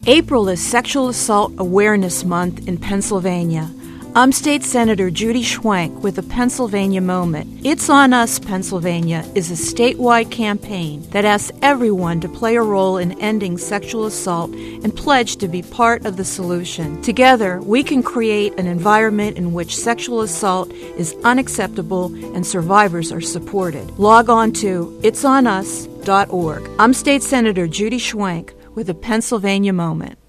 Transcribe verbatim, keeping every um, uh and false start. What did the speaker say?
April is Sexual Assault Awareness Month in Pennsylvania. I'm State Senator Judy Schwenk with a Pennsylvania Moment. It's On Us, Pennsylvania is a statewide campaign that asks everyone to play a role in ending sexual assault and pledge to be part of the solution. Together, we can create an environment in which sexual assault is unacceptable and survivors are supported. Log on to its on us dot org. I'm State Senator Judy Schwenk with a Pennsylvania Moment.